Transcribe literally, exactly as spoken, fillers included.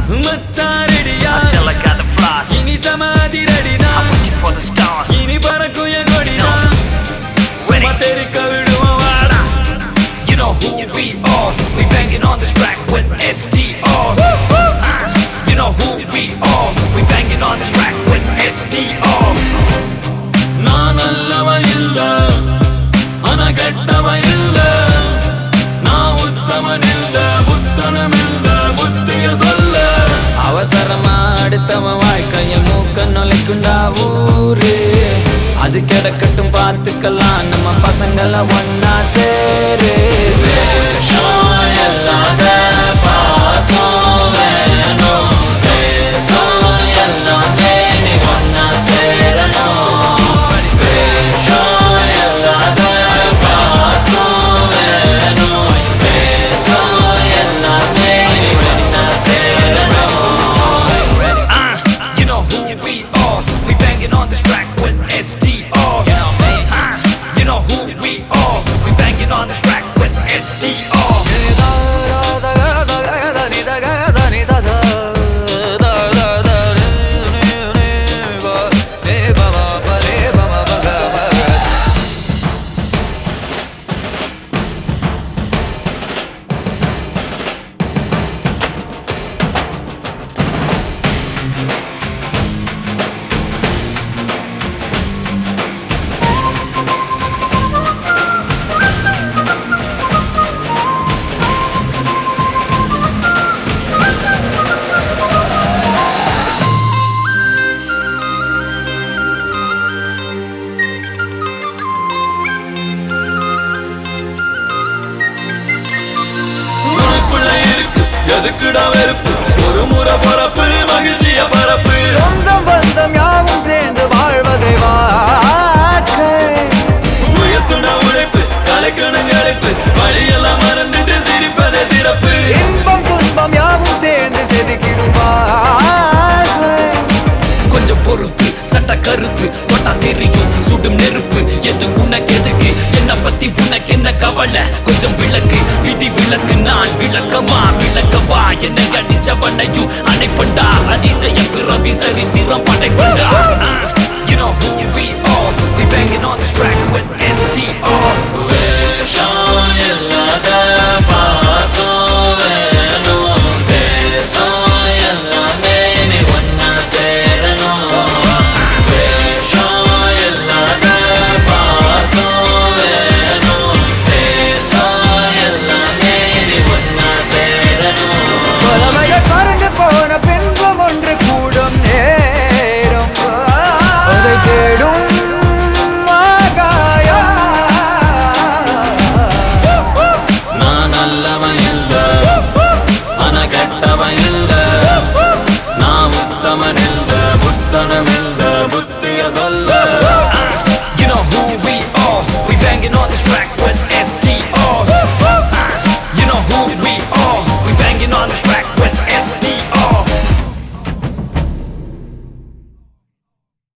மச்சாரடியா Still I got the flaws. இனி சமாதி ரெடிதா I'm reaching for the stars. இனி பறக்கும் என் கொடிதா சும்மா தெரிக்க விடுவோம் வாடா. You know who we are. We banging on this track with S T R. Uh, you know who we are. We banging on this track with S T R. நான் நல்லவன் இல்ல ஆனா கெட்டவன் இல்ல நான் உத்தமன் இல்ல புத்தனம் இல்ல புத்திய சொல்ல அவசரமா அடுத்தவன் வாழ்க்கைய மூக்க நுழைக்குண்டா ஊரு அது கிடக்கட்டும் பார்த்துக்கலாம் நம்ம பசங்கள ஒன்னா சேரு வேஷம் இல்லாத பாசம் வேணும் தேசம் எல்லாமே நீ ஒன்னா சேரணும் வேஷம் இல்லாத பாசம் வேணும் தேசம் எல்லாமே நீ ஒன்னா சேரணும். Uh, you know who we are. We banging on this track with S T R. You know me. Uh, you know who we are. We banging on this track with S T R. எதுக்குடா வெறுப்பு ஒரு முறை பரப்பு மகிழ்ச்சிய பரப்பு சொந்தம் பந்தம் யாவும் சேர்ந்து வாழ்வதை வாழ்க்கை உயர்த்துட உழைப்பு கலைக்கணும் களைப்பு வழியெல்லாம் மறந்துட்டு சிரிப்பதே சிறப்பு இன்பம் துன்பம் யாவும் சேர்ந்து செதுக்கிடும் வாழ்க்கை கொஞ்சம் பொறுப்பு சட்ட கருப்பு கொட்டா தெரியும் சுடும் நெருப்பு எது உனக்கு எதுக்கு என்ன பத்தி உனக்கு என்ன கவலை கொஞ்சம் விளக்கு விதி விளக்கு நான் விளக்கமா விளக்கவா என்னை அடிச்சவனையும் அணைப்பண்டா அதிசய பிறவி சரித்திரம் படைப்பண்டா. You know who we are. We banging on this track with S T R. வேஷம் இல்லாத பாசம் வேணும் தேசம் எல்லாமே நீ ஒன்னா சேரணும் வேஷம் இல்லாத பாசம் வேணும் தேசம் எல்லாமே நீ ஒன்னா சேரணும். பழமைகள் மறந்து போன பின்பம் ஒன்று கூடும் நேரம் அதை தேடும் ஆகாயம். நான் நல்லவன் இல்ல ஆனா கெட்டவன் இல்ல நான் உத்தமன் இல்ல புத்தனம் இல்ல புத்திய சொல்ல You know who we are. We banging on this track